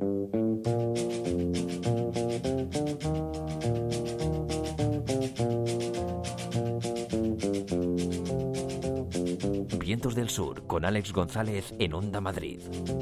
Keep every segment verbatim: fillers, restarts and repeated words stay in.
Vientos del Sur, con Alex González en Onda Madrid.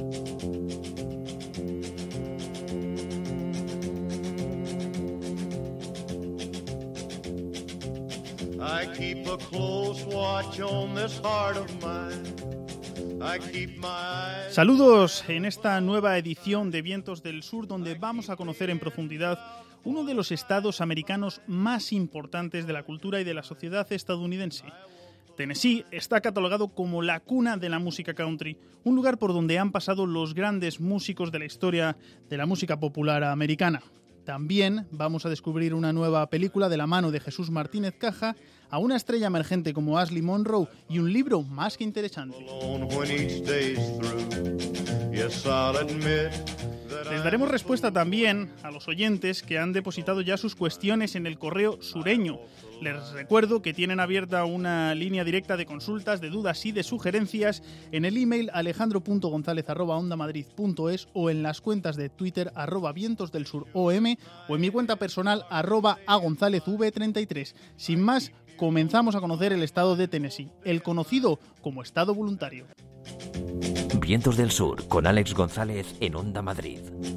I keep a close watch on this heart of mine. I keep my eyes... Saludos en esta nueva edición de Vientos del Sur, donde vamos a conocer en profundidad uno de los estados americanos más importantes de la cultura y de la sociedad estadounidense. Tennessee está catalogado como la cuna de la música country, un lugar por donde han pasado los grandes músicos de la historia de la música popular americana. También vamos a descubrir una nueva película de la mano de Jesús Martínez Caja, a una estrella emergente como Ashley Monroe y un libro más que interesante. Les daremos respuesta también a los oyentes que han depositado ya sus cuestiones en el correo sureño. Les recuerdo que tienen abierta una línea directa de consultas, de dudas y de sugerencias en el email alejandro punto gonzález arroba ondamadrid punto es o en las cuentas de Twitter arroba vientos del sur om o en mi cuenta personal arroba agonzálezv treinta y tres. Sin más, comenzamos a conocer el estado de Tennessee, el conocido como estado voluntario. Vientos del Sur, con Alex González en Onda Madrid.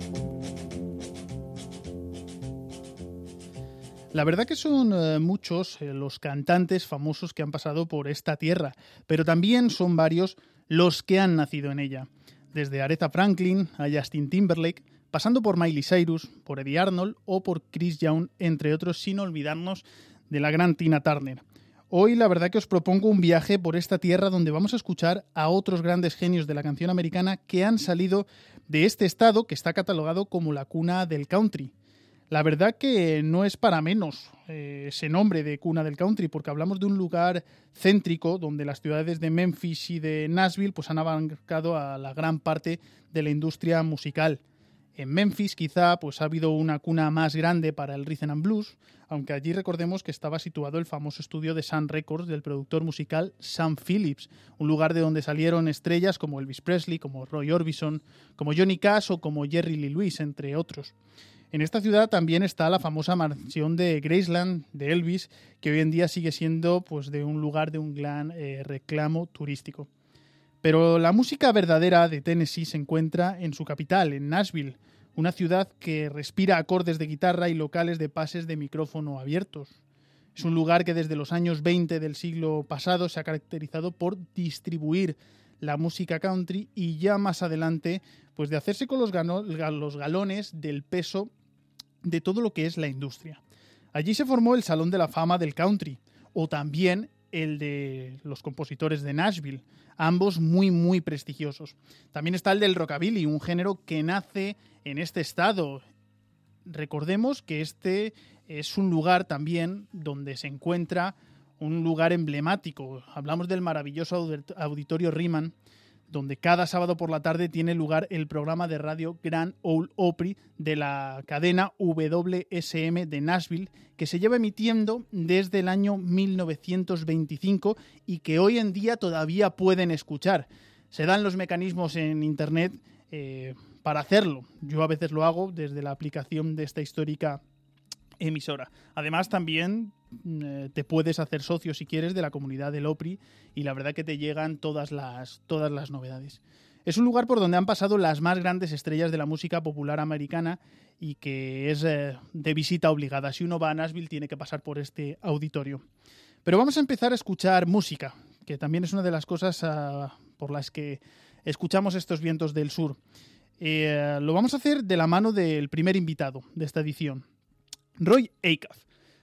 La verdad que son eh, muchos eh, los cantantes famosos que han pasado por esta tierra, pero también son varios los que han nacido en ella. Desde Aretha Franklin a Justin Timberlake, pasando por Miley Cyrus, por Eddie Arnold o por Chris Young, entre otros, sin olvidarnos de la gran Tina Turner. Hoy la verdad que os propongo un viaje por esta tierra donde vamos a escuchar a otros grandes genios de la canción americana que han salido de este estado que está catalogado como la cuna del country. La verdad que no es para menos eh, ese nombre de cuna del country, porque hablamos de un lugar céntrico donde las ciudades de Memphis y de Nashville pues, han abarcado a la gran parte de la industria musical. En Memphis quizá pues, ha habido una cuna más grande para el rhythm and blues, aunque allí recordemos que estaba situado el famoso estudio de Sun Records del productor musical Sam Phillips, un lugar de donde salieron estrellas como Elvis Presley, como Roy Orbison, como Johnny Cash o como Jerry Lee Lewis, entre otros. En esta ciudad también está la famosa mansión de Graceland de Elvis, que hoy en día sigue siendo pues, de un lugar de un gran eh, reclamo turístico. Pero la música verdadera de Tennessee se encuentra en su capital, en Nashville, una ciudad que respira acordes de guitarra y locales de pases de micrófono abiertos. Es un lugar que desde los años veinte del siglo pasado se ha caracterizado por distribuir la música country y ya más adelante pues de hacerse con los, gano- los galones del peso de todo lo que es la industria. Allí se formó el Salón de la Fama del Country, o también el de los compositores de Nashville, ambos muy muy prestigiosos. También está el del rockabilly, un género que nace en este estado. Recordemos que este es un lugar también donde se encuentra un lugar emblemático. Hablamos del maravilloso Auditorio Ryman, donde cada sábado por la tarde tiene lugar el programa de radio Grand Ole Opry de la cadena W S M de Nashville, que se lleva emitiendo desde el año mil novecientos veinticinco y que hoy en día todavía pueden escuchar. Se dan los mecanismos en internet eh, para hacerlo. Yo a veces lo hago desde la aplicación de esta histórica emisora. Además, también eh, te puedes hacer socio, si quieres, de la comunidad del Opry y la verdad que te llegan todas las, todas las novedades. Es un lugar por donde han pasado las más grandes estrellas de la música popular americana y que es eh, de visita obligada. Si uno va a Nashville, tiene que pasar por este auditorio. Pero vamos a empezar a escuchar música, que también es una de las cosas uh, por las que escuchamos estos vientos del sur. Eh, lo vamos a hacer de la mano del primer invitado de esta edición, Roy Acuff.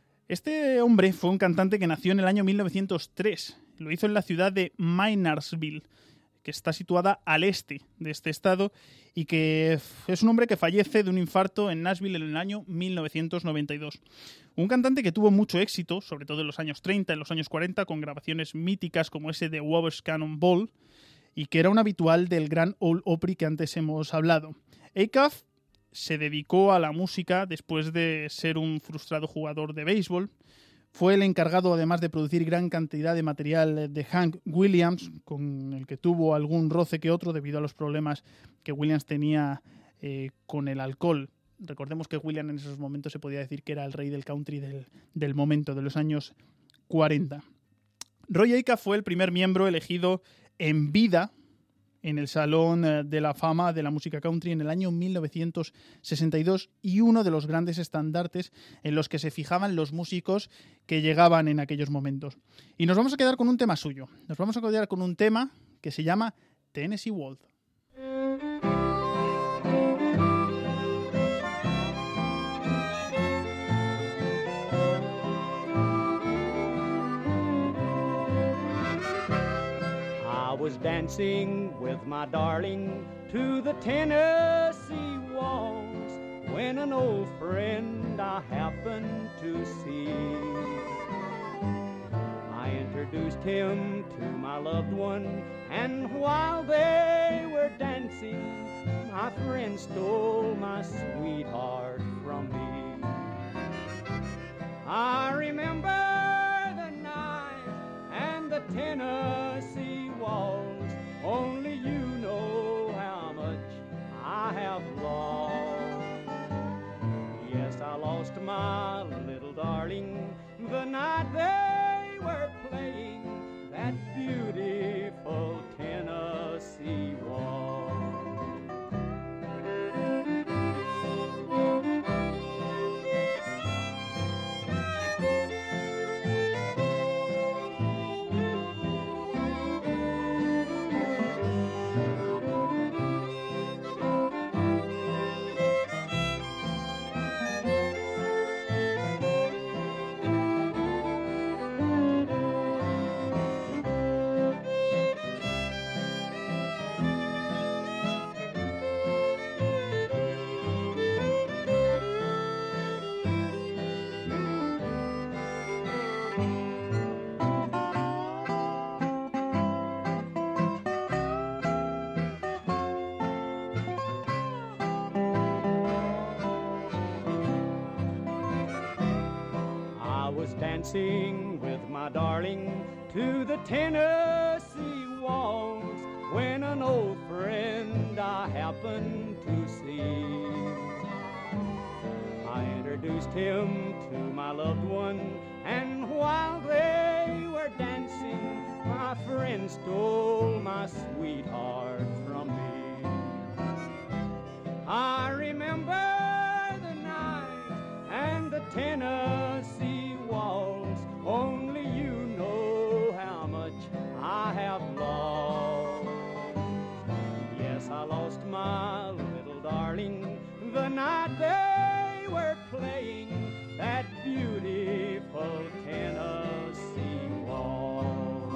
Este hombre fue un cantante que nació en el año mil novecientos tres. Lo hizo en la ciudad de Maynardsville, que está situada al este de este estado, y que es un hombre que fallece de un infarto en Nashville en el año mil novecientos noventa y dos. Un cantante que tuvo mucho éxito, sobre todo en los años treinta, en los años cuarenta, con grabaciones míticas como ese de Whoever's Cannonball, y que era un habitual del Grand Ole Opry que antes hemos hablado. Acuff se dedicó a la música después de ser un frustrado jugador de béisbol. Fue el encargado, además, de producir gran cantidad de material de Hank Williams, con el que tuvo algún roce que otro debido a los problemas que Williams tenía eh, con el alcohol. Recordemos que Williams en esos momentos se podía decir que era el rey del country del, del momento, de los años cuarenta. Roy Acuff fue el primer miembro elegido en vida en el Salón de la Fama de la Música Country en el año mil novecientos sesenta y dos y uno de los grandes estandartes en los que se fijaban los músicos que llegaban en aquellos momentos. Y nos vamos a quedar con un tema suyo. Nos vamos a quedar con un tema que se llama Tennessee Waltz. I was dancing with my darling to the Tennessee waltz when an old friend I happened to see. I introduced him to my loved one, and while they were dancing, my friend stole my sweetheart from me. I remember the night and the Tennessee waltz, only you know how much I have lost. Yes, I lost my little darling the night they were playing that beautiful Tennessee waltz. Dancing with my darling to the Tennessee waltz when an old friend I happened to see. I introduced him to my loved one, and while they were dancing, my friend stole my sweetheart from me. I remember the night and the Tennessee waltz, only you know how much I have lost. Yes, I lost my little darling the night they were playing that beautiful Tennessee waltz.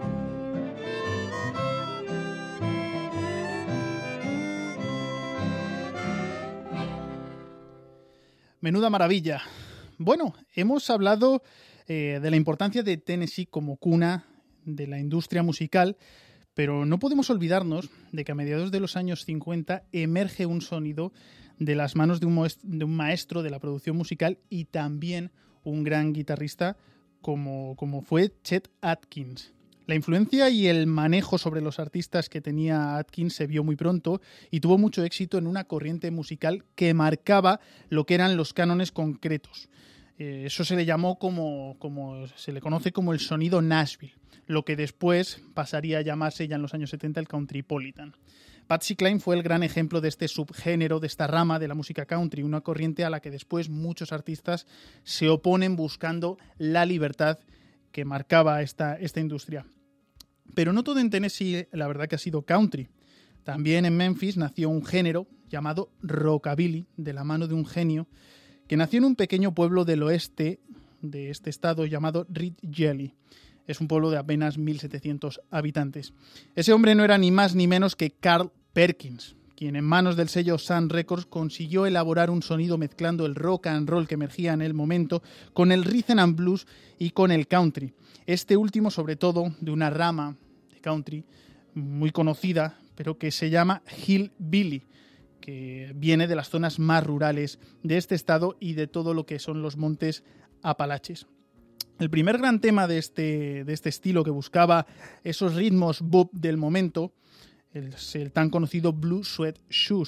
Menuda maravilla. Bueno, hemos hablado eh, de la importancia de Tennessee como cuna de la industria musical, pero no podemos olvidarnos de que a mediados de los años cincuenta emerge un sonido de las manos de un, de un maestro de la producción musical y también un gran guitarrista como, como fue Chet Atkins. La influencia y el manejo sobre los artistas que tenía Atkins se vio muy pronto y tuvo mucho éxito en una corriente musical que marcaba lo que eran los cánones concretos. Eh, eso se le llamó como, como se le conoce como el sonido Nashville, lo que después pasaría a llamarse ya en los años setenta el Countrypolitan. Patsy Cline fue el gran ejemplo de este subgénero, de esta rama de la música country, una corriente a la que después muchos artistas se oponen buscando la libertad que marcaba esta, esta industria. Pero no todo en Tennessee, la verdad que ha sido country. También en Memphis nació un género llamado rockabilly, de la mano de un genio que nació en un pequeño pueblo del oeste de este estado llamado Red Jelly. Es un pueblo de apenas mil setecientos habitantes. Ese hombre no era ni más ni menos que Carl Perkins, quien en manos del sello Sun Records consiguió elaborar un sonido mezclando el rock and roll que emergía en el momento con el rhythm and blues y con el country. Este último, sobre todo, de una rama de country muy conocida, pero que se llama Hillbilly, que viene de las zonas más rurales de este estado y de todo lo que son los montes Apalaches. El primer gran tema de este, de este estilo que buscaba esos ritmos bop del momento es el tan conocido Blue Suede Shoes,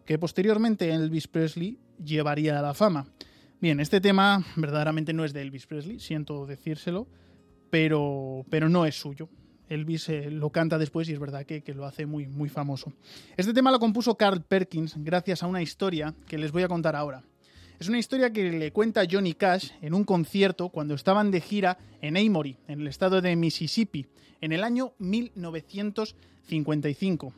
que posteriormente Elvis Presley llevaría a la fama. Bien, este tema verdaderamente no es de Elvis Presley, siento decírselo, pero, pero no es suyo. Elvis eh, lo canta después y es verdad que, que lo hace muy, muy famoso. Este tema lo compuso Carl Perkins gracias a una historia que les voy a contar ahora. Es una historia que le cuenta Johnny Cash en un concierto cuando estaban de gira en Amory, en el estado de Mississippi, en el año mil novecientos cincuenta y cinco.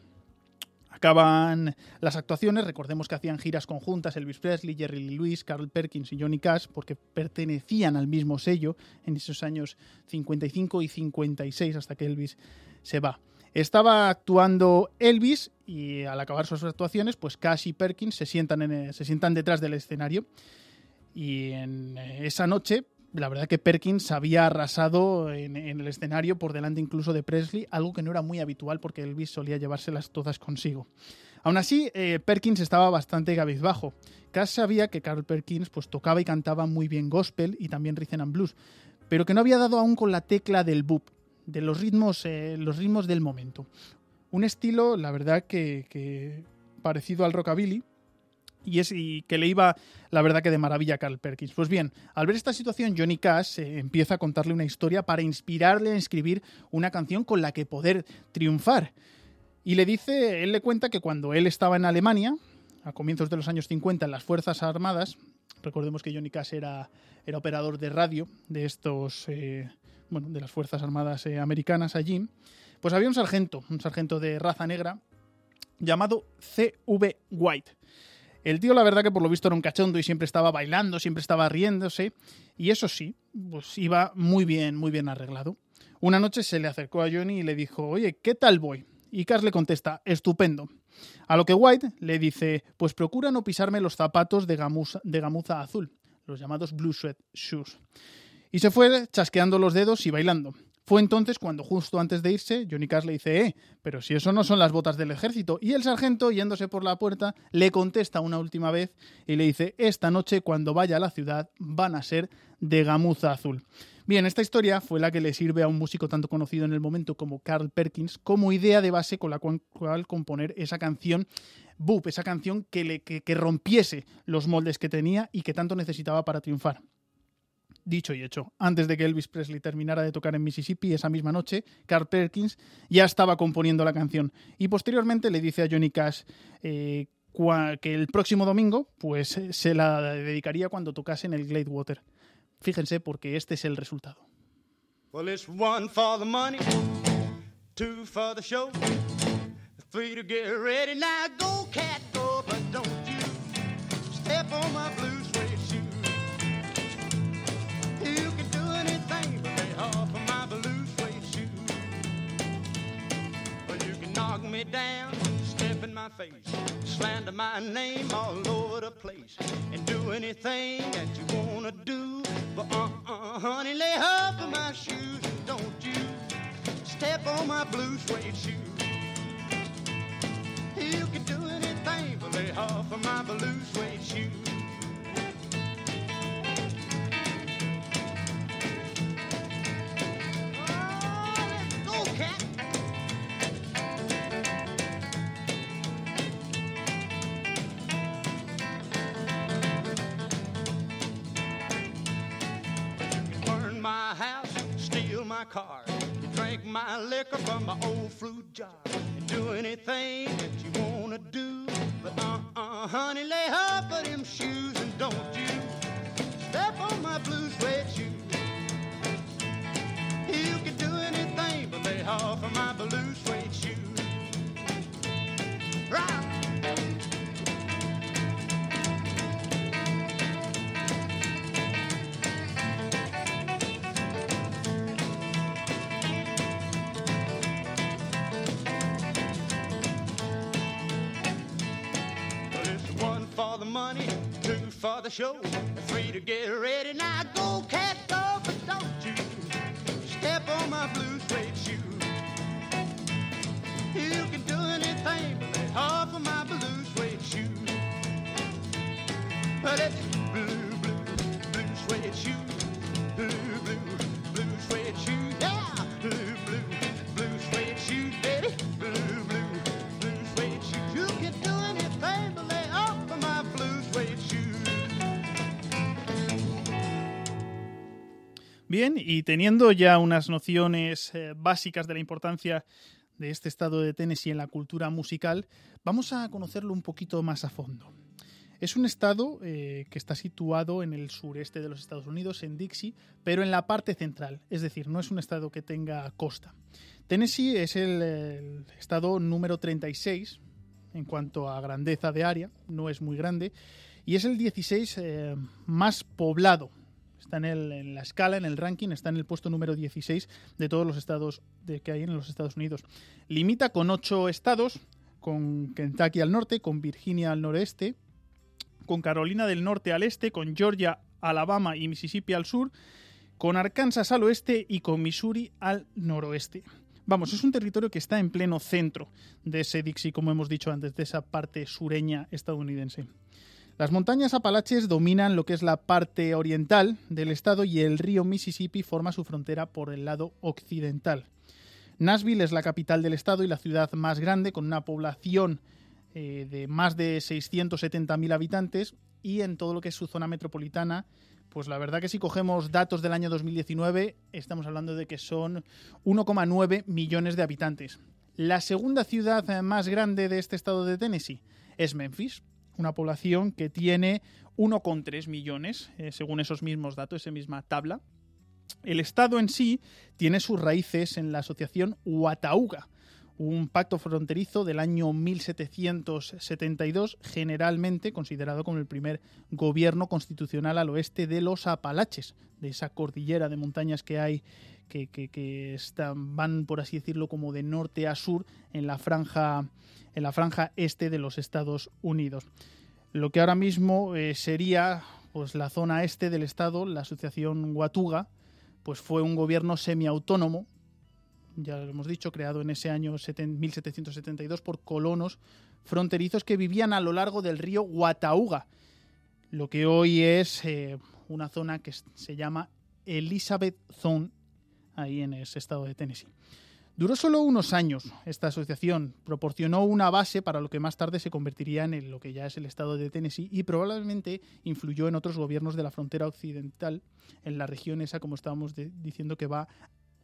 Acaban las actuaciones, recordemos que hacían giras conjuntas Elvis Presley, Jerry Lee Lewis, Carl Perkins y Johnny Cash, porque pertenecían al mismo sello en esos años cincuenta y cinco y cincuenta y seis, hasta que Elvis se va. Estaba actuando Elvis y al acabar sus actuaciones, pues Cash y Perkins se sientan, en, se sientan detrás del escenario. Y en esa noche, la verdad que Perkins había arrasado en, en el escenario por delante incluso de Presley, algo que no era muy habitual porque Elvis solía llevárselas todas consigo. Aún así, eh, Perkins estaba bastante cabizbajo. Cash sabía que Carl Perkins pues, tocaba y cantaba muy bien gospel y también rhythm and blues, pero que no había dado aún con la tecla del bop, de los ritmos, eh, los ritmos del momento. Un estilo, la verdad, que, que parecido al rockabilly, y, es, y que le iba, la verdad, que de maravilla a Carl Perkins. Pues bien, al ver esta situación, Johnny Cash eh, empieza a contarle una historia para inspirarle a escribir una canción con la que poder triunfar. Y le dice, él le cuenta que cuando él estaba en Alemania, a comienzos de los años cincuenta, en las Fuerzas Armadas, recordemos que Johnny Cash era, era operador de radio de estos... Eh, bueno, de las Fuerzas Armadas eh, americanas allí, pues había un sargento, un sargento de raza negra llamado C V White. El tío, la verdad que por lo visto era un cachondo y siempre estaba bailando, siempre estaba riéndose, y eso sí, pues iba muy bien, muy bien arreglado. Una noche se le acercó a Johnny y le dijo, oye, ¿qué tal voy? Y Cash le contesta, estupendo. A lo que White le dice, pues procura no pisarme los zapatos de gamuza, de gamuza azul, los llamados blue suede shoes. Y se fue chasqueando los dedos y bailando. Fue entonces cuando, justo antes de irse, Johnny Cash le dice, eh, pero si eso no son las botas del ejército. Y el sargento, yéndose por la puerta, le contesta una última vez y le dice, esta noche cuando vaya a la ciudad van a ser de gamuza azul. Bien, esta historia fue la que le sirve a un músico tanto conocido en el momento como Carl Perkins como idea de base con la cual componer esa canción Boop, esa canción que, le, que, que rompiese los moldes que tenía y que tanto necesitaba para triunfar. Dicho y hecho, antes de que Elvis Presley terminara de tocar en Mississippi esa misma noche, Carl Perkins ya estaba componiendo la canción y posteriormente le dice a Johnny Cash eh, que el próximo domingo pues, se la dedicaría cuando tocase en el Gladewater. Fíjense porque este es el resultado. Well, it's one for the money, two for the show, three to get ready. Now go, cat, go, but don't you step on my blue suede shoe. You can do anything but lay off of my blue suede shoe. Well, you can knock me down, step in my face, slander my name all over the place, and do anything that you wanna do. But uh-uh, honey, lay off of my shoes, and don't you step on my blue suede shoe. You can do anything but lay off of my blue suede shoe. My car, you drink my liquor from my old fruit jar, and do anything that you wanna do. But uh-uh, honey, lay off of them shoes, and don't you step on my blue suede shoe. You can do anything but lay off of my blue suede shoe. Right. For the money, two for the show, three to get ready. Now go, cat, go, but don't you step on my blue suede shoe. You can do anything but lay off of my blue suede shoe. But it's blue, blue, blue suede shoe, blue, blue, blue suede shoe, yeah, blue, blue, blue suede shoe, baby, blue, blue, blue suede shoe. You can do anything but lay Bien, y teniendo ya unas nociones eh, básicas de la importancia de este estado de Tennessee en la cultura musical, vamos a conocerlo un poquito más a fondo. Es un estado eh, que está situado en el sureste de los Estados Unidos, en Dixie, pero en la parte central, es decir, no es un estado que tenga costa. Tennessee es el, el estado número treinta y seis en cuanto a grandeza de área, no es muy grande, y es el dieciséis eh, más poblado. Está en, el, en la escala, en el ranking, está en el puesto número dieciséis de todos los estados de, que hay en los Estados Unidos. Limita con ocho estados, con Kentucky al norte, con Virginia al noreste, con Carolina del Norte al este, con Georgia, Alabama y Mississippi al sur, con Arkansas al oeste y con Missouri al noroeste. Vamos, es un territorio que está en pleno centro de ese Dixie, como hemos dicho antes, de esa parte sureña estadounidense. Las montañas Apalaches dominan lo que es la parte oriental del estado y el río Mississippi forma su frontera por el lado occidental. Nashville es la capital del estado y la ciudad más grande, con una población eh, de más de seiscientos setenta mil habitantes, y en todo lo que es su zona metropolitana, pues la verdad que si cogemos datos del año dos mil diecinueve, estamos hablando de que son uno coma nueve millones de habitantes. La segunda ciudad más grande de este estado de Tennessee es Memphis, una población que tiene uno coma tres millones, eh, según esos mismos datos, esa misma tabla. El estado en sí tiene sus raíces en la asociación Watauga, un pacto fronterizo del año mil setecientos setenta y dos, generalmente considerado como el primer gobierno constitucional al oeste de los Apalaches, de esa cordillera de montañas que hay, que, que, que están, van, por así decirlo, como de norte a sur en la franja, en la franja este de los Estados Unidos. Lo que ahora mismo eh, sería pues, la zona este del estado, la asociación Watauga, pues fue un gobierno semiautónomo, ya lo hemos dicho, creado en ese año mil setecientos setenta y dos por colonos fronterizos que vivían a lo largo del río Watauga, lo que hoy es eh, una zona que se llama Elizabeth Zone, ahí en ese estado de Tennessee. Duró solo unos años esta asociación, proporcionó una base para lo que más tarde se convertiría en el, lo que ya es el estado de Tennessee, y probablemente influyó en otros gobiernos de la frontera occidental, en la región esa, como estábamos de, diciendo, que va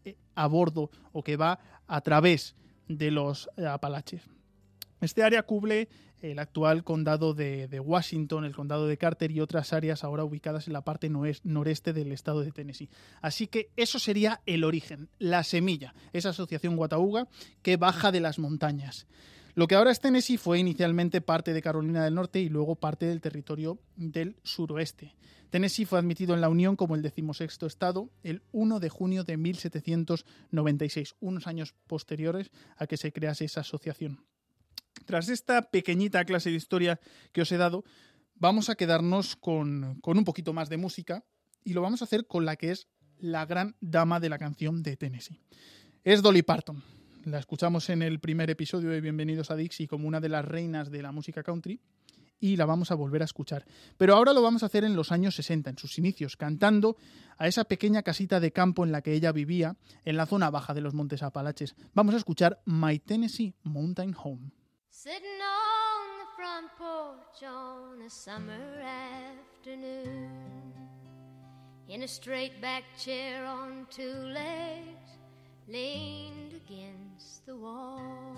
a bordo o que va a través de los Apalaches. Este área cubre el actual condado de, de Washington, el condado de Carter y otras áreas ahora ubicadas en la parte noreste del estado de Tennessee. Así que eso sería el origen, la semilla, esa asociación Watauga que baja de las montañas. Lo que ahora es Tennessee fue inicialmente parte de Carolina del Norte y luego parte del territorio del suroeste. Tennessee fue admitido en la Unión como el decimosexto estado el primero de junio de mil setecientos noventa y seis, unos años posteriores a que se crease esa asociación. Tras esta pequeñita clase de historia que os he dado, vamos a quedarnos con, con un poquito más de música, y lo vamos a hacer con la que es la gran dama de la canción de Tennessee. Es Dolly Parton. La escuchamos en el primer episodio de Bienvenidos a Dixie como una de las reinas de la música country, y la vamos a volver a escuchar. Pero ahora lo vamos a hacer en los años sesenta, en sus inicios, cantando a esa pequeña casita de campo en la que ella vivía, en la zona baja de los Montes Apalaches. Vamos a escuchar My Tennessee Mountain Home. Sitting on the front porch on a summer afternoon, in a straight back chair on two legs, leaned against the wall.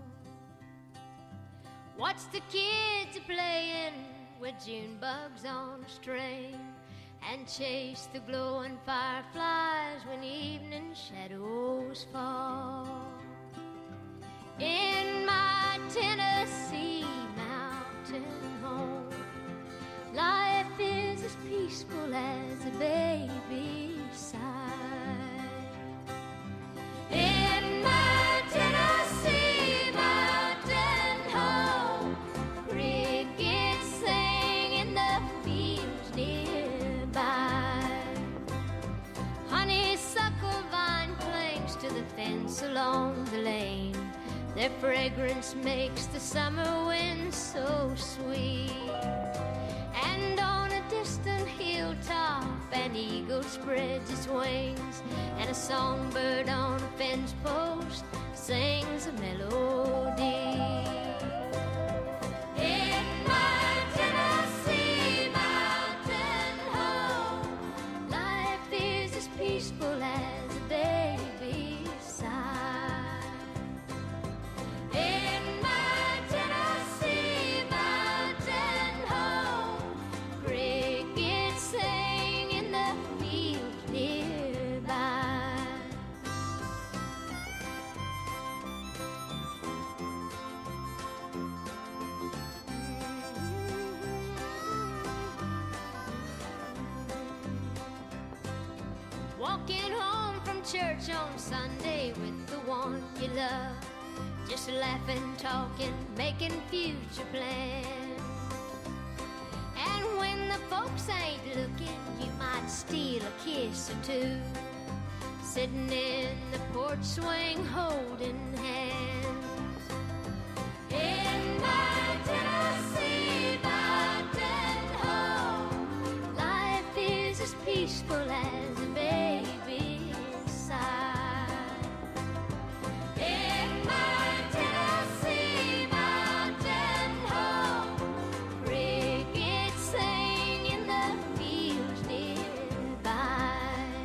Watch the kids a-playin' with June bugs on a string, and chase the glowing fireflies when evening shadows fall. In my Tennessee mountain home, life is as peaceful as a baby's sigh. In my Tennessee mountain home, crickets sing in the fields nearby. Honeysuckle vine clings to the fence along the lane. Their fragrance makes the summer wind so sweet. And on a distant hilltop, an eagle spreads its wings, and a songbird on a fence post sings a melody. In my Tennessee mountain home, life is as peaceful walking home from church on Sunday with the one you love. Just laughing, talking, making future plans. And when the folks ain't looking, you might steal a kiss or two. Sitting in the porch swing, holding hands. In my Tennessee mountain home, life is as peaceful as a baby's sigh. In my Tennessee mountain home, crickets sing in the fields nearby.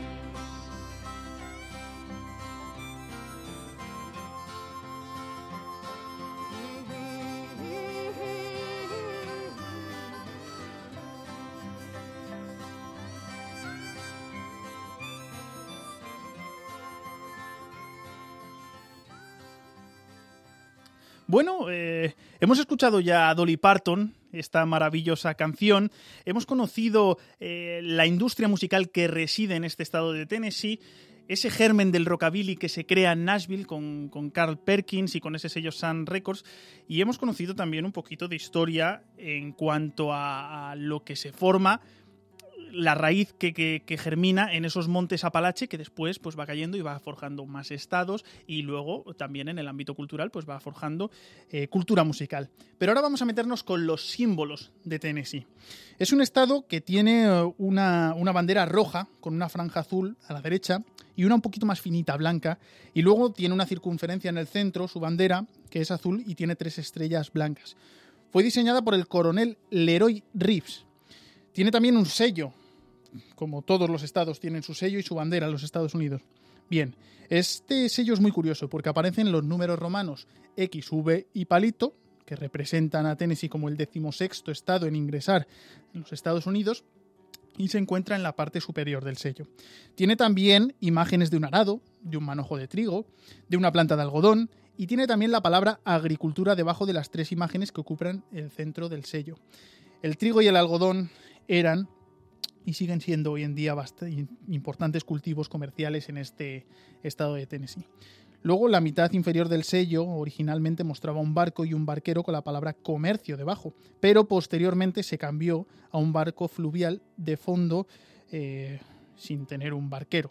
Bueno, eh, hemos escuchado ya a Dolly Parton, esta maravillosa canción. Hemos conocido eh, la industria musical que reside en este estado de Tennessee, ese germen del rockabilly que se crea en Nashville con, con Carl Perkins y con ese sello Sun Records. Y hemos conocido también un poquito de historia en cuanto a, a lo que se forma, la raíz que, que, que germina en esos montes Apalache, que después pues va cayendo y va forjando más estados, y luego también en el ámbito cultural pues va forjando eh, cultura musical. Pero ahora vamos a meternos con los símbolos de Tennessee. Es un estado que tiene una, una bandera roja con una franja azul a la derecha y una un poquito más finita blanca, y luego tiene una circunferencia en el centro, su bandera, que es azul y tiene tres estrellas blancas. Fue diseñada por el coronel Leroy Reeves. Tiene también un sello, como todos los estados tienen su sello y su bandera en los Estados Unidos. Bien, este sello es muy curioso porque aparecen los números romanos X, V y palito, que representan a Tennessee como el decimosexto estado en ingresar en los Estados Unidos, y se encuentra en la parte superior del sello. Tiene también imágenes de un arado, de un manojo de trigo, de una planta de algodón, y tiene también la palabra agricultura debajo de las tres imágenes que ocupan el centro del sello. El trigo y el algodón eran y siguen siendo hoy en día bastante importantes cultivos comerciales en este estado de Tennessee. Luego, la mitad inferior del sello originalmente mostraba un barco y un barquero con la palabra comercio debajo, pero posteriormente se cambió a un barco fluvial de fondo eh, sin tener un barquero.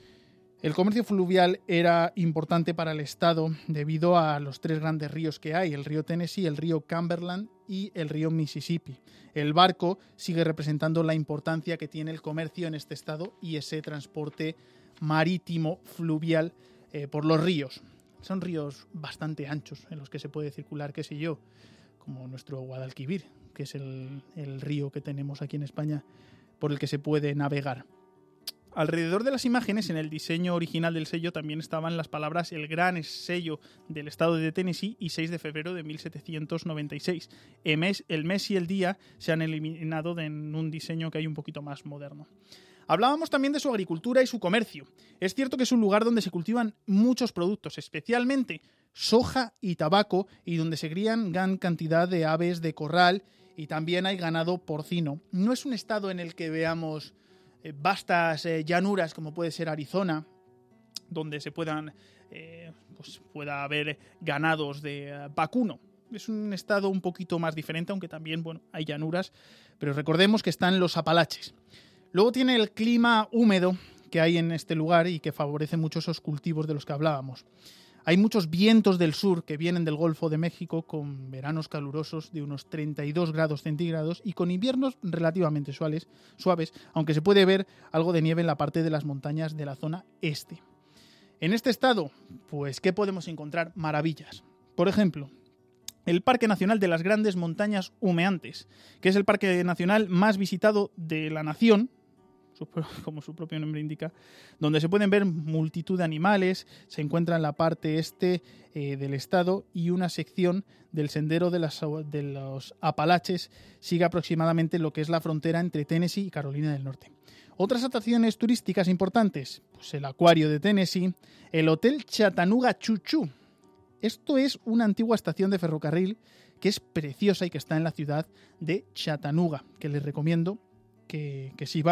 El comercio fluvial era importante para el estado debido a los tres grandes ríos que hay, el río Tennessee, el río Cumberland y el río Mississippi. El barco sigue representando la importancia que tiene el comercio en este estado y ese transporte marítimo fluvial eh, por los ríos. Son ríos bastante anchos en los que se puede circular, qué sé yo, como nuestro Guadalquivir, que es el, el río que tenemos aquí en España por el que se puede navegar. Alrededor de las imágenes, en el diseño original del sello, también estaban las palabras el gran sello del estado de Tennessee y seis de febrero de mil setecientos noventa y seis. El mes, el mes y el día se han eliminado en un diseño que hay un poquito más moderno. Hablábamos también de su agricultura y su comercio. Es cierto que es un lugar donde se cultivan muchos productos, especialmente soja y tabaco, y donde se crían gran cantidad de aves de corral y también hay ganado porcino. No es un estado en el que veamos vastas eh, llanuras como puede ser Arizona, donde se puedan eh, pues pueda haber ganados de eh, vacuno. Es un estado un poquito más diferente, aunque también bueno, hay llanuras, pero recordemos que están los Apalaches. Luego tiene el clima húmedo que hay en este lugar y que favorece mucho esos cultivos de los que hablábamos. Hay muchos vientos del sur que vienen del Golfo de México con veranos calurosos de unos treinta y dos grados centígrados y con inviernos relativamente suaves, suaves, aunque se puede ver algo de nieve en la parte de las montañas de la zona este. En este estado, pues, ¿qué podemos encontrar? Maravillas. Por ejemplo, el Parque Nacional de las Grandes Montañas Humeantes, que es el parque nacional más visitado de la nación, como su propio nombre indica, donde se pueden ver multitud de animales. Se encuentra en la parte este eh, del estado y una sección del sendero de, las, de los Apalaches sigue aproximadamente lo que es la frontera entre Tennessee y Carolina del Norte. Otras atracciones turísticas importantes, pues el acuario de Tennessee, el Hotel Chattanooga Choo Choo. Esto es una antigua estación de ferrocarril que es preciosa y que está en la ciudad de Chattanooga, que les recomiendo que, que si van,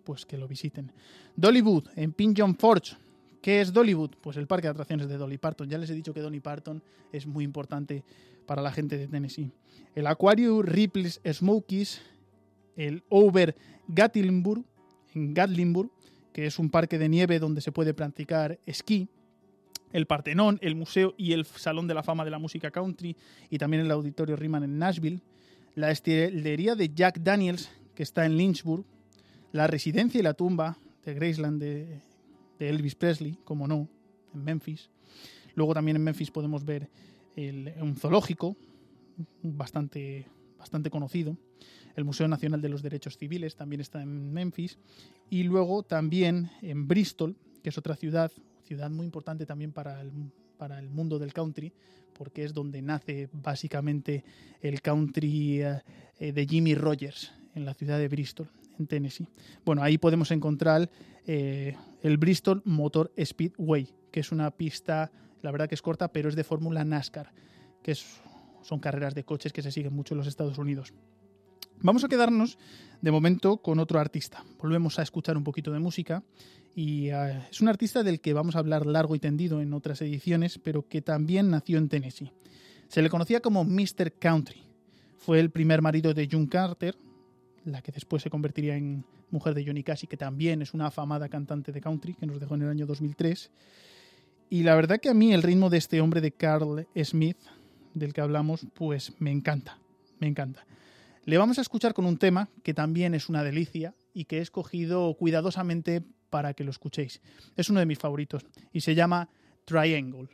pues que lo visiten. Dollywood, en Pigeon Forge. ¿Qué es Dollywood? Pues el parque de atracciones de Dolly Parton. Ya les he dicho que Dolly Parton es muy importante para la gente de Tennessee. El Aquarium Ripley's Smokies, el Over Gatlinburg, en Gatlinburg, que es un parque de nieve donde se puede practicar esquí. El Partenón, el Museo y el Salón de la Fama de la Música Country y también el Auditorio Ryman en Nashville. La destilería de Jack Daniels, que está en Lynchburg. La residencia y la tumba de Graceland de, de Elvis Presley, como no, en Memphis. Luego también en Memphis podemos ver el, un zoológico bastante, bastante conocido. El Museo Nacional de los Derechos Civiles también está en Memphis. Y luego también en Bristol, que es otra ciudad, ciudad muy importante también para el, para el mundo del country, porque es donde nace básicamente el country eh, de Jimmy Rogers, en la ciudad de Bristol, en Tennessee. Bueno, ahí podemos encontrar eh, el Bristol Motor Speedway, que es una pista, la verdad que es corta, pero es de fórmula NASCAR, que es, son carreras de coches que se siguen mucho en los Estados Unidos. Vamos a quedarnos de momento con otro artista. Volvemos a escuchar un poquito de música y uh, es un artista del que vamos a hablar largo y tendido en otras ediciones, pero que también nació en Tennessee. Se le conocía como mister Country. Fue el primer marido de June Carter, la que después se convertiría en mujer de Johnny Cash, que también es una afamada cantante de country, que nos dejó en el año dos mil tres. Y la verdad que a mí el ritmo de este hombre de Carl Smith, del que hablamos, pues me encanta, me encanta. Le vamos a escuchar con un tema que también es una delicia y que he escogido cuidadosamente para que lo escuchéis. Es uno de mis favoritos y se llama Triangle.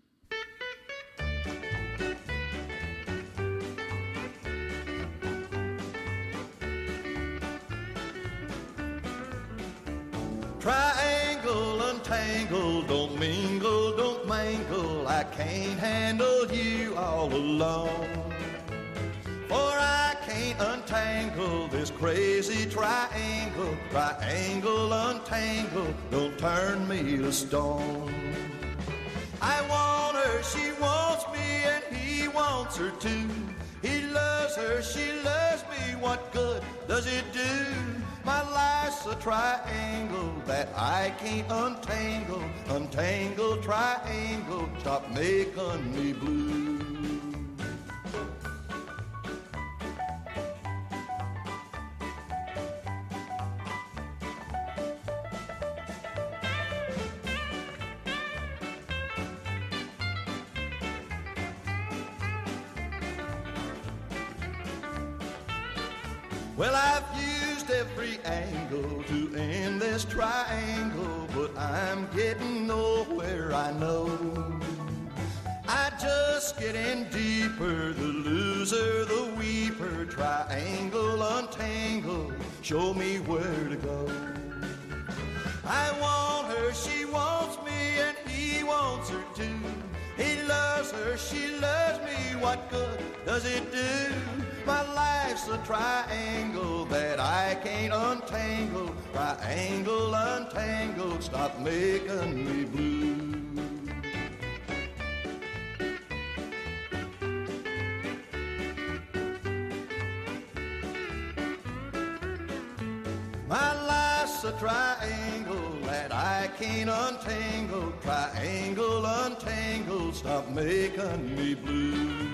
Triangle, untangle, don't mingle, don't mangle. I can't handle you all alone. For I can't untangle this crazy triangle. Triangle, untangle, don't turn me to stone. I want her, she wants me, and he wants her too. He loves her, she loves me, what good does it do? My life's a triangle that I can't untangle. Untangle, triangle, stop making me blue. Well, I've used every angle to end this triangle, but I'm getting nowhere, I know. I just get in deeper, the loser, the weeper. Triangle, untangle, show me where to go. I want her, she wants me, and he wants her too. He loves her, she loves me, what good does it do? My life's a triangle that I can't untangle. Triangle, untangle, stop making me blue. My life's a triangle that I can't untangle. Triangle, untangle, stop making me blue.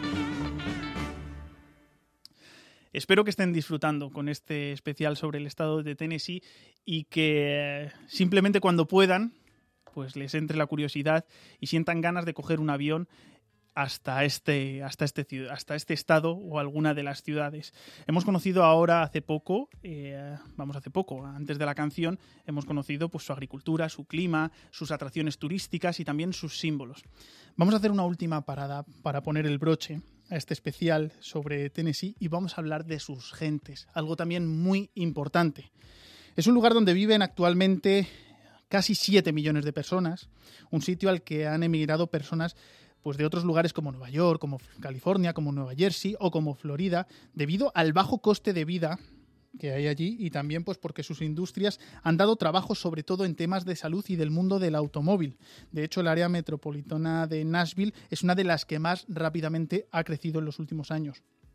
Espero que estén disfrutando con este especial sobre el estado de Tennessee y que simplemente cuando puedan, pues les entre la curiosidad y sientan ganas de coger un avión hasta este, hasta este, hasta este estado o alguna de las ciudades. Hemos conocido ahora hace poco, eh, vamos hace poco, antes de la canción, hemos conocido pues su agricultura, su clima, sus atracciones turísticas y también sus símbolos. Vamos a hacer una última parada para poner el broche a este especial sobre Tennessee y vamos a hablar de sus gentes, algo también muy importante. Es un lugar donde viven actualmente casi siete millones de personas, un sitio al que han emigrado personas pues de otros lugares como Nueva York, como California, como Nueva Jersey o como Florida, debido al bajo coste de vida que hay allí y también pues porque sus industrias han dado trabajo sobre todo en temas de salud y del mundo del automóvil. De hecho, el área metropolitana de Nashville es una de las que más rápidamente ha crecido en los últimos años.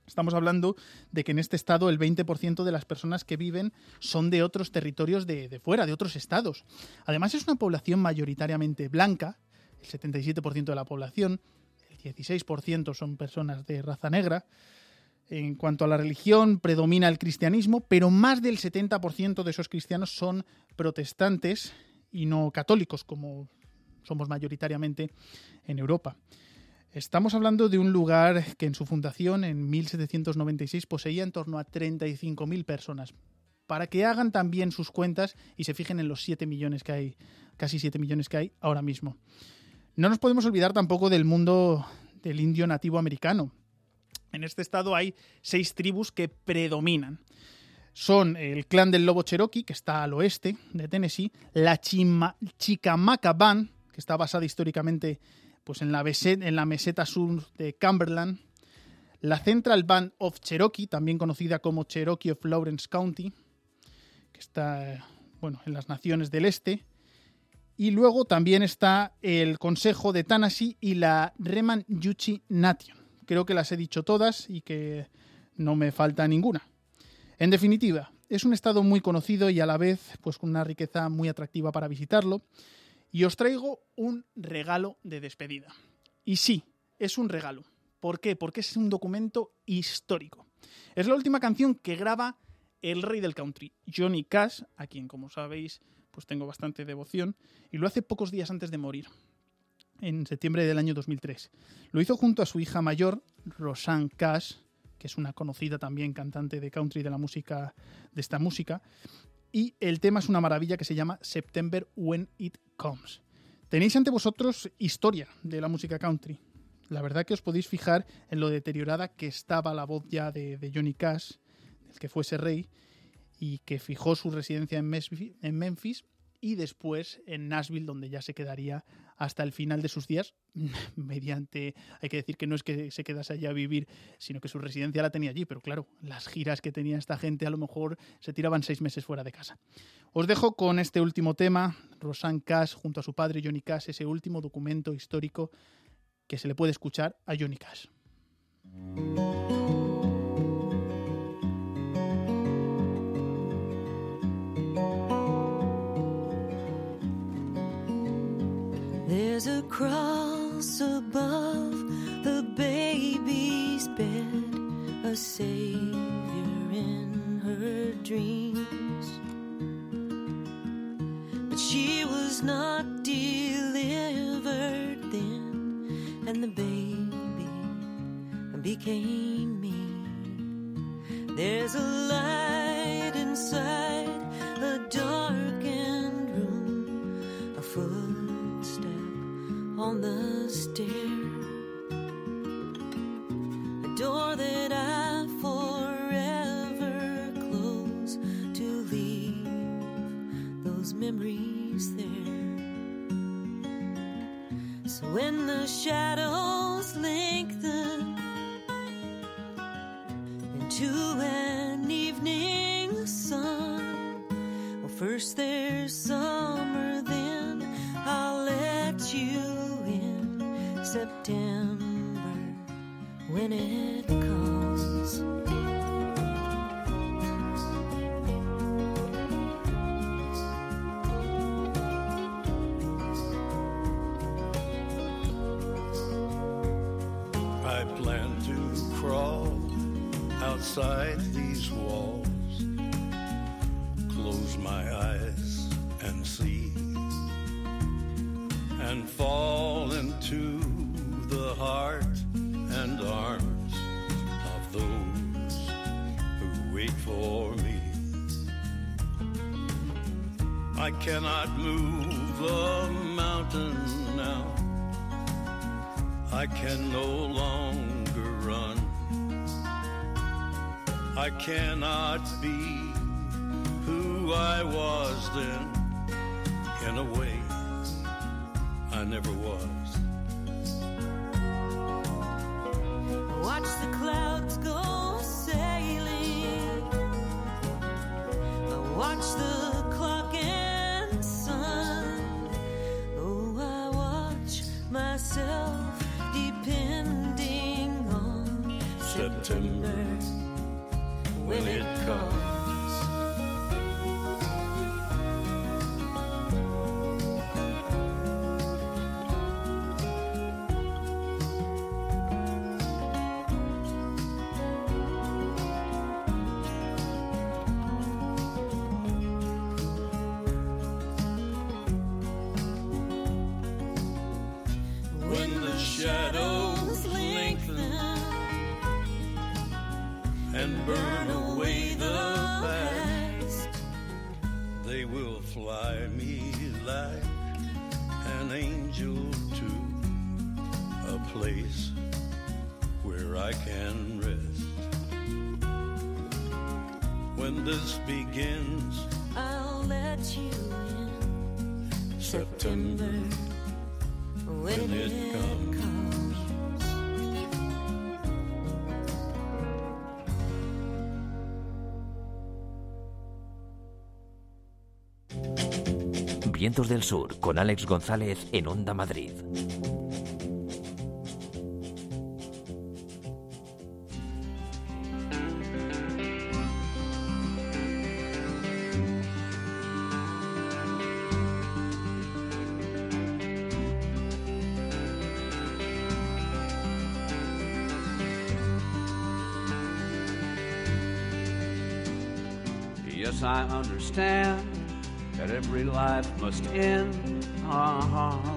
Estamos hablando de que en este estado el veinte por ciento de las personas que viven son de otros territorios de, de fuera, de otros estados. Además es una población mayoritariamente blanca, el setenta y siete por ciento de la población, el dieciséis por ciento son personas de raza negra. En cuanto a la religión, predomina el cristianismo, pero más del setenta por ciento de esos cristianos son protestantes y no católicos, como somos mayoritariamente en Europa. Estamos hablando de un lugar que en su fundación, en mil setecientos noventa y seis, poseía en torno a treinta y cinco mil personas. Para que hagan también sus cuentas y se fijen en los siete millones que hay, casi siete millones que hay ahora mismo. No nos podemos olvidar tampoco del mundo del indio nativo americano. En este estado hay seis tribus que predominan. Son el clan del lobo Cherokee, que está al oeste de Tennessee, la Chima, Chicamaca Band, que está basada históricamente pues en la, beset, en la meseta sur de Cumberland, la Central Band of Cherokee, también conocida como Cherokee of Lawrence County, que está bueno, en las naciones del este, y luego también está el Consejo de Tennessee y la Reman Yuchi Nation. Creo que las he dicho todas y que no me falta ninguna. En definitiva, es un estado muy conocido y a la vez pues con una riqueza muy atractiva para visitarlo. Y os traigo un regalo de despedida. Y sí, es un regalo. ¿Por qué? Porque es un documento histórico. Es la última canción que graba el rey del country, Johnny Cash, a quien, como sabéis, pues tengo bastante devoción, y lo hace pocos días antes de morir, en septiembre del año dos mil tres. Lo hizo junto a su hija mayor, Rosanne Cash, que es una conocida también cantante de country de la música, de esta música, y el tema es una maravilla que se llama September When It Comes. Tenéis ante vosotros historia de la música country. La verdad que os podéis fijar en lo deteriorada que estaba la voz ya de, de Johnny Cash, del que fuese rey, y que fijó su residencia en Memphis, en Memphis y después en Nashville, donde ya se quedaría hasta el final de sus días, mediante, hay que decir que no es que se quedase allá a vivir, sino que su residencia la tenía allí, pero claro, las giras que tenía esta gente a lo mejor se tiraban seis meses fuera de casa. Os dejo con este último tema, Rosanne Cash junto a su padre Johnny Cash, ese último documento histórico que se le puede escuchar a Johnny Cash. There's a cross above the baby's bed, a savior in her dreams. But she was not delivered then, and the baby became me. There's a light inside a darkened room, a footstep on the stair, a door that I forever close to leave those memories there. So when the shadows lengthen into an evening sun, well, first there's summer, then I'll let you September when it comes. I plan to crawl outside these walls, close my eyes and see, and fall into the heart and arms of those who wait for me. I cannot move a mountain now, I can no longer run, I cannot be who I was then, in a way I never was. Watch the clouds go sailing, I watch the clock and sun. Oh, I watch myself depending on September when it comes. When the shadows lengthen and burn away the past, they will fly me like an angel to a place where I can rest. When this begins, I'll let you in September, when it comes. Vientos del Sur con Alex González en Onda Madrid. Yes, I understand that every life must end. Uh-huh.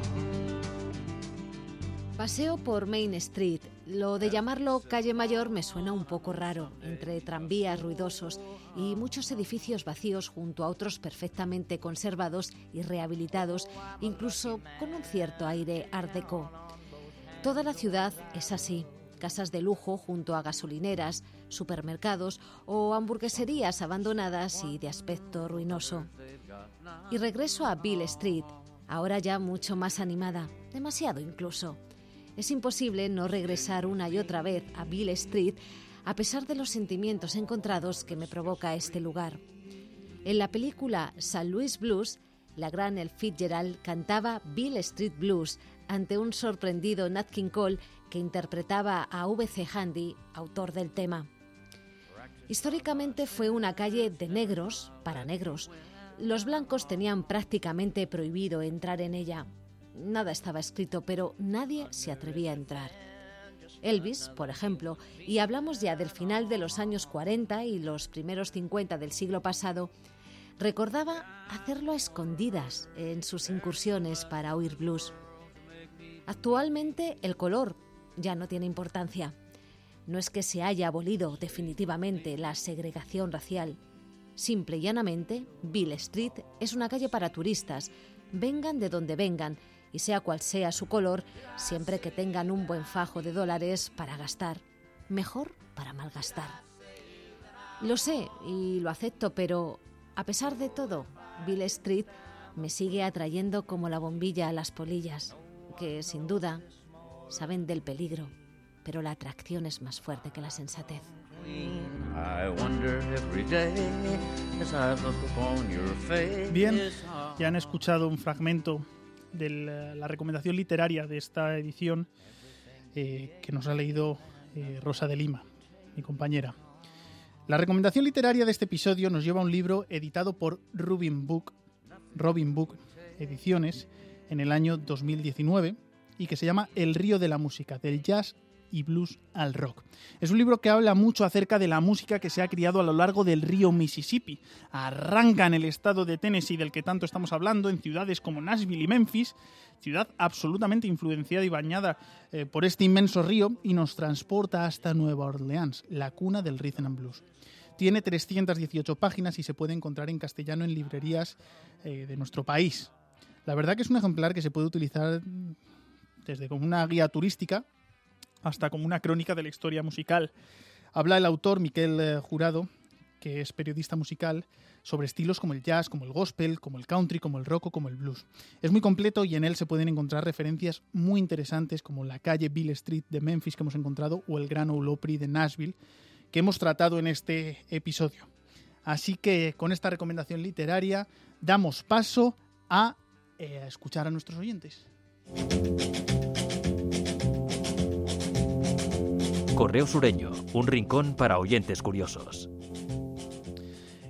Paseo por Main Street. Lo de llamarlo calle mayor me suena un poco raro, entre tranvías ruidosos y muchos edificios vacíos junto a otros perfectamente conservados y rehabilitados, incluso con un cierto aire art déco. Toda la ciudad es así. Casas de lujo junto a gasolineras, supermercados o hamburgueserías abandonadas y de aspecto ruinoso. Y regreso a Beale Street, ahora ya mucho más animada, demasiado incluso. Es imposible no regresar una y otra vez a Beale Street a pesar de los sentimientos encontrados que me provoca este lugar. En la película Saint Louis Blues, la gran Ella Fitzgerald cantaba Beale Street Blues ante un sorprendido Nat King Cole que interpretaba a V C Handy, autor del tema. Históricamente fue una calle de negros para negros. Los blancos tenían prácticamente prohibido entrar en ella. Nada estaba escrito, pero nadie se atrevía a entrar. Elvis, por ejemplo, y hablamos ya del final de los años cuarenta y los primeros cincuenta del siglo pasado, recordaba hacerlo a escondidas en sus incursiones para oír blues. Actualmente el color ya no tiene importancia. No es que se haya abolido definitivamente la segregación racial. Simple y llanamente, Beale Street es una calle para turistas, vengan de donde vengan, y sea cual sea su color, siempre que tengan un buen fajo de dólares para gastar. Mejor para malgastar. Lo sé y lo acepto, pero a pesar de todo, Beale Street me sigue atrayendo como la bombilla a las polillas, que sin duda saben del peligro, pero la atracción es más fuerte que la sensatez. Bien, ya han escuchado un fragmento de la, la recomendación literaria de esta edición eh, que nos ha leído eh, Rosa de Lima, mi compañera. La recomendación literaria de este episodio nos lleva a un libro editado por Robin Book, Robin Book Ediciones en el año dos mil diecinueve y que se llama El río de la música, del jazz y blues al rock. Es un libro que habla mucho acerca de la música que se ha criado a lo largo del río Mississippi. Arranca en el estado de Tennessee del que tanto estamos hablando, en ciudades como Nashville y Memphis, ciudad absolutamente influenciada y bañada eh, por este inmenso río, y nos transporta hasta Nueva Orleans, la cuna del rhythm and blues. Tiene trescientas dieciocho páginas y se puede encontrar en castellano en librerías eh, de nuestro país. La verdad que es un ejemplar que se puede utilizar desde como una guía turística hasta como una crónica de la historia musical. Habla el autor, Miquel eh, Jurado, que es periodista musical, sobre estilos como el jazz, como el gospel, como el country, como el rock o como el blues. Es muy completo y en él se pueden encontrar referencias muy interesantes como la calle Beale Street de Memphis que hemos encontrado o el Gran Ole Opry de Nashville que hemos tratado en este episodio. Así que con esta recomendación literaria damos paso a, eh, a escuchar a nuestros oyentes. Correo Sureño, un rincón para oyentes curiosos.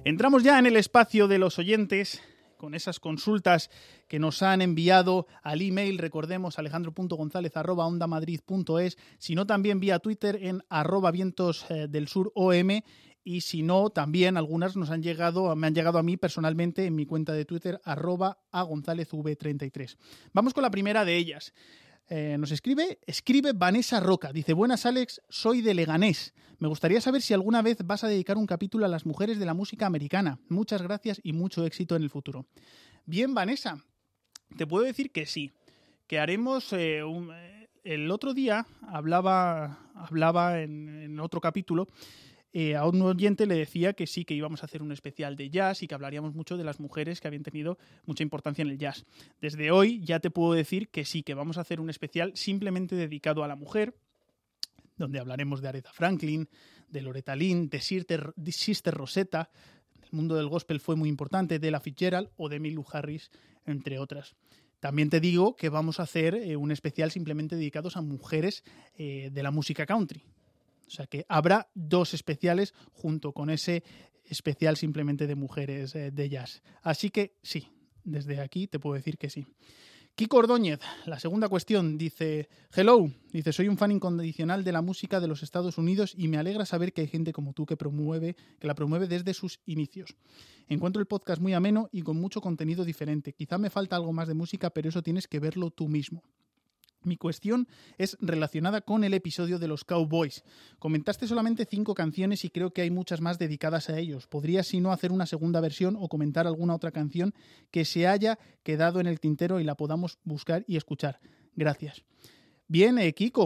Entramos ya en el espacio de los oyentes, con esas consultas que nos han enviado al email, recordemos, alejandro punto gonzález arroba onda madrid punto es, sino también vía Twitter en arroba vientos del sur O M, y si no, también algunas nos han llegado, me han llegado a mí personalmente en mi cuenta de Twitter, arroba a gonzález v treinta y tres. Vamos con la primera de ellas. Eh, nos escribe, escribe Vanessa Roca. Dice: buenas Alex, soy de Leganés. Me gustaría saber si alguna vez vas a dedicar un capítulo a las mujeres de la música americana. Muchas gracias y mucho éxito en el futuro. Bien, Vanessa, te puedo decir que sí, que haremos... Eh, un, eh, el otro día hablaba, hablaba en, en otro capítulo, eh, a un oyente le decía que sí, que íbamos a hacer un especial de jazz y que hablaríamos mucho de las mujeres que habían tenido mucha importancia en el jazz. Desde hoy ya te puedo decir que sí, que vamos a hacer un especial simplemente dedicado a la mujer, donde hablaremos de Aretha Franklin, de Loretta Lynn, de Sister, de Sister Rosetta, el mundo del gospel fue muy importante, de Ella Fitzgerald o de Emmylou Harris, entre otras. También te digo que vamos a hacer eh, un especial simplemente dedicado a mujeres eh, de la música country. O sea que habrá dos especiales junto con ese especial simplemente de mujeres eh, de jazz. Así que sí, desde aquí te puedo decir que sí. Kiko Ordóñez, la segunda cuestión, dice: hello, dice, soy un fan incondicional de la música de los Estados Unidos y me alegra saber que hay gente como tú que promueve, que la promueve desde sus inicios. Encuentro el podcast muy ameno y con mucho contenido diferente. Quizá me falta algo más de música, pero eso tienes que verlo tú mismo. Mi cuestión es relacionada con el episodio de los Cowboys. Comentaste solamente cinco canciones y creo que hay muchas más dedicadas a ellos. ¿Podrías, si no, hacer una segunda versión o comentar alguna otra canción que se haya quedado en el tintero y la podamos buscar y escuchar? Gracias. Bien, eh, Kiko.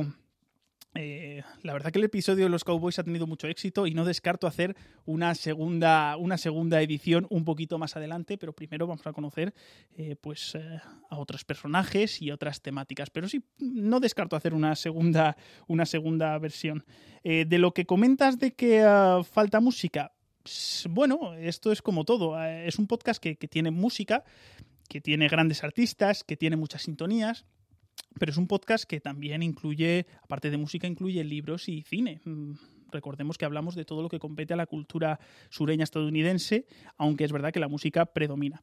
Eh, la verdad que el episodio de los Cowboys ha tenido mucho éxito y no descarto hacer una segunda, una segunda edición un poquito más adelante, pero primero vamos a conocer eh, pues, eh, a otros personajes y otras temáticas. Pero sí, no descarto hacer una segunda, una segunda versión. Eh, de lo que comentas de que uh, falta música, pues, bueno, esto es como todo. Uh, es un podcast que, que tiene música, que tiene grandes artistas, que tiene muchas sintonías. Pero es un podcast que también incluye, aparte de música, incluye libros y cine. Recordemos que hablamos de todo lo que compete a la cultura sureña estadounidense, aunque es verdad que la música predomina.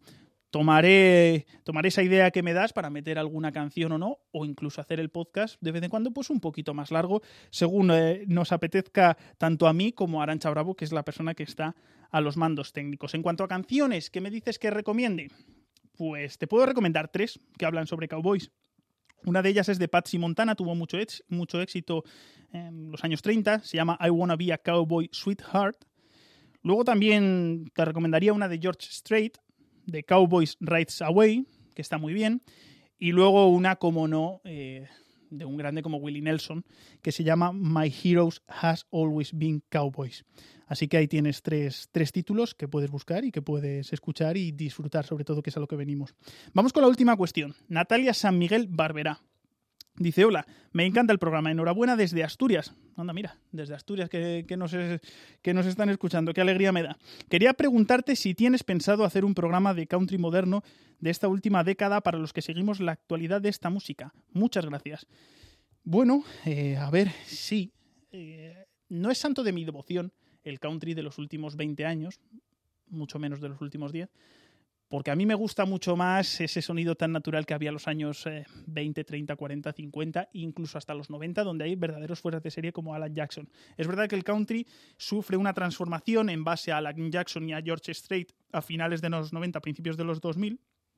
Tomaré, tomaré esa idea que me das para meter alguna canción o no, o incluso hacer el podcast de vez en cuando pues un poquito más largo, según eh, nos apetezca tanto a mí como a Arantxa Bravo, que es la persona que está a los mandos técnicos. En cuanto a canciones, ¿qué me dices que recomiende? Pues te puedo recomendar tres que hablan sobre cowboys. Una de ellas es de Patsy Montana, tuvo mucho, ex, mucho éxito en los años treinta, se llama I Wanna Be a Cowboy Sweetheart. Luego también te recomendaría una de George Strait, de Cowboys Rides Away, que está muy bien. Y luego una, como no, eh, de un grande como Willie Nelson, que se llama My Heroes Has Always Been Cowboys. Así que ahí tienes tres, tres títulos que puedes buscar y que puedes escuchar y disfrutar, sobre todo, que es a lo que venimos. Vamos con la última cuestión. Natalia San Miguel Barberá dice: hola, me encanta el programa, enhorabuena desde Asturias. Anda, mira, desde Asturias que, que, nos, es, que nos están escuchando, qué alegría me da. Quería preguntarte si tienes pensado hacer un programa de country moderno de esta última década para los que seguimos la actualidad de esta música. Muchas gracias. Bueno, eh, a ver, sí, eh, no es santo de mi devoción el country de los últimos veinte años, mucho menos de los últimos diez, porque a mí me gusta mucho más ese sonido tan natural que había en los años eh, veinte, treinta, cuarenta, cincuenta, incluso hasta los noventa, donde hay verdaderos fueras de serie como Alan Jackson. Es verdad que el country sufre una transformación en base a Alan Jackson y a George Strait a finales de los noventa, principios de los dos mil,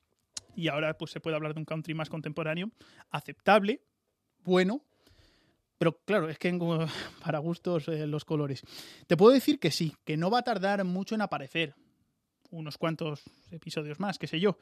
y ahora pues se puede hablar de un country más contemporáneo, aceptable, bueno. Pero claro, es que para gustos eh, los colores. Te puedo decir que sí, que no va a tardar mucho en aparecer. Unos cuantos episodios más, qué sé yo.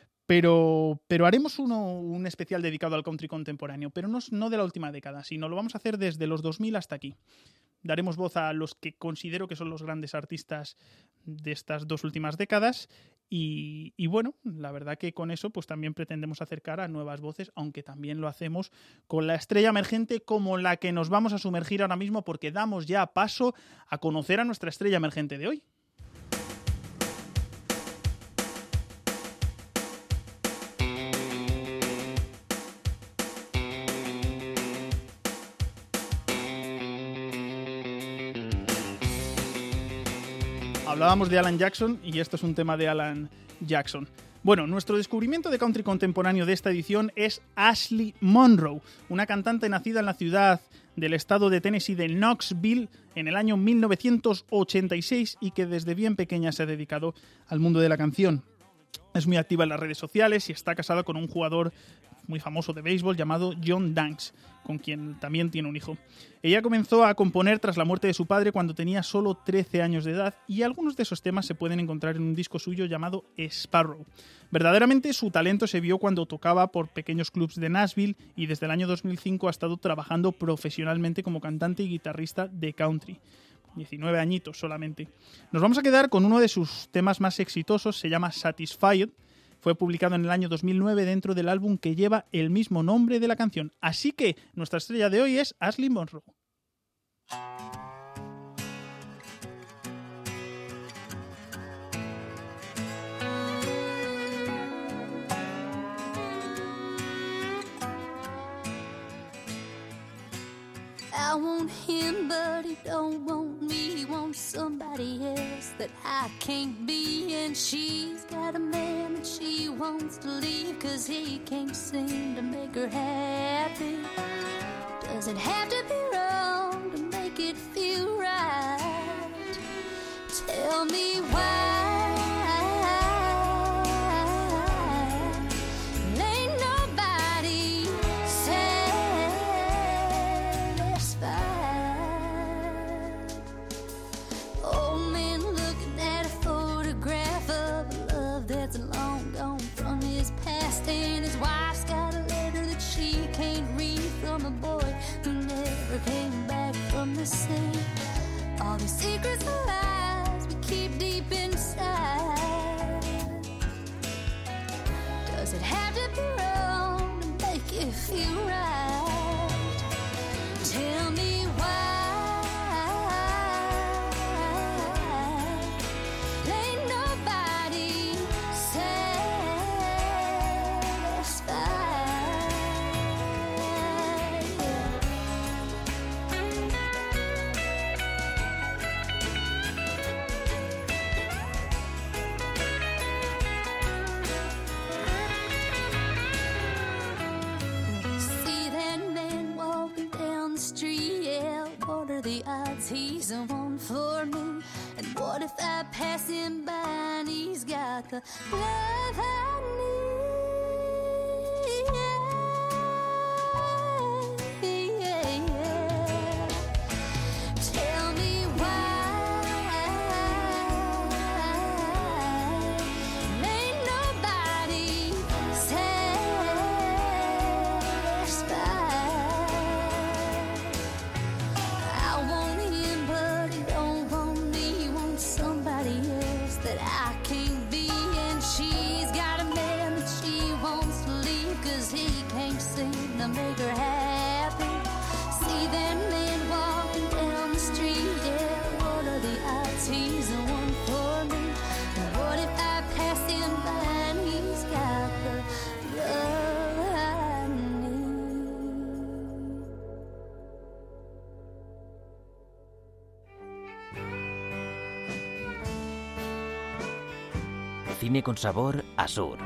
Pero, pero haremos uno, un especial dedicado al country contemporáneo, pero no, no de la última década, sino lo vamos a hacer desde los dos mil hasta aquí. Daremos voz a los que considero que son los grandes artistas de estas dos últimas décadas y, y bueno, la verdad que con eso pues también pretendemos acercar a nuevas voces, aunque también lo hacemos con la estrella emergente como la que nos vamos a sumergir ahora mismo, porque damos ya paso a conocer a nuestra estrella emergente de hoy. Hablábamos de Alan Jackson y esto es un tema de Alan Jackson. Bueno, nuestro descubrimiento de country contemporáneo de esta edición es Ashley Monroe, una cantante nacida en la ciudad del estado de Tennessee de Knoxville en el año mil novecientos ochenta y seis y que desde bien pequeña se ha dedicado al mundo de la canción. Es muy activa en las redes sociales y está casada con un jugador muy famoso de béisbol llamado John Danks, con quien también tiene un hijo. Ella comenzó a componer tras la muerte de su padre cuando tenía solo trece años de edad y algunos de esos temas se pueden encontrar en un disco suyo llamado Sparrow. Verdaderamente su talento se vio cuando tocaba por pequeños clubs de Nashville y desde el año dos mil cinco ha estado trabajando profesionalmente como cantante y guitarrista de country. diecinueve añitos solamente. Nos vamos a quedar con uno de sus temas más exitosos, se llama Satisfied. Fue publicado en el año dos mil nueve dentro del álbum que lleva el mismo nombre de la canción. Así que nuestra estrella de hoy es Ashley Monroe. I want him, but he don't want me. He wants somebody else that I can't be. And she's got a man that she wants to leave, 'cause he can't seem to make her happy. Does it have to be wrong to make it feel right? Tell me why. All these secrets and lies we keep deep inside. Does it have to be wrong to make you feel right? Tell me why. Ain't nobody satisfied. The odds he's the one for me. And what if I pass him by and he's got the love I need? Yeah, yeah. Tell me why ain't nobody satisfied. Make her happy. See that man walking down the street. Yeah, what are the odds he's the one for me? And what if I pass him by and he's got the love I need? Cine con sabor a sur.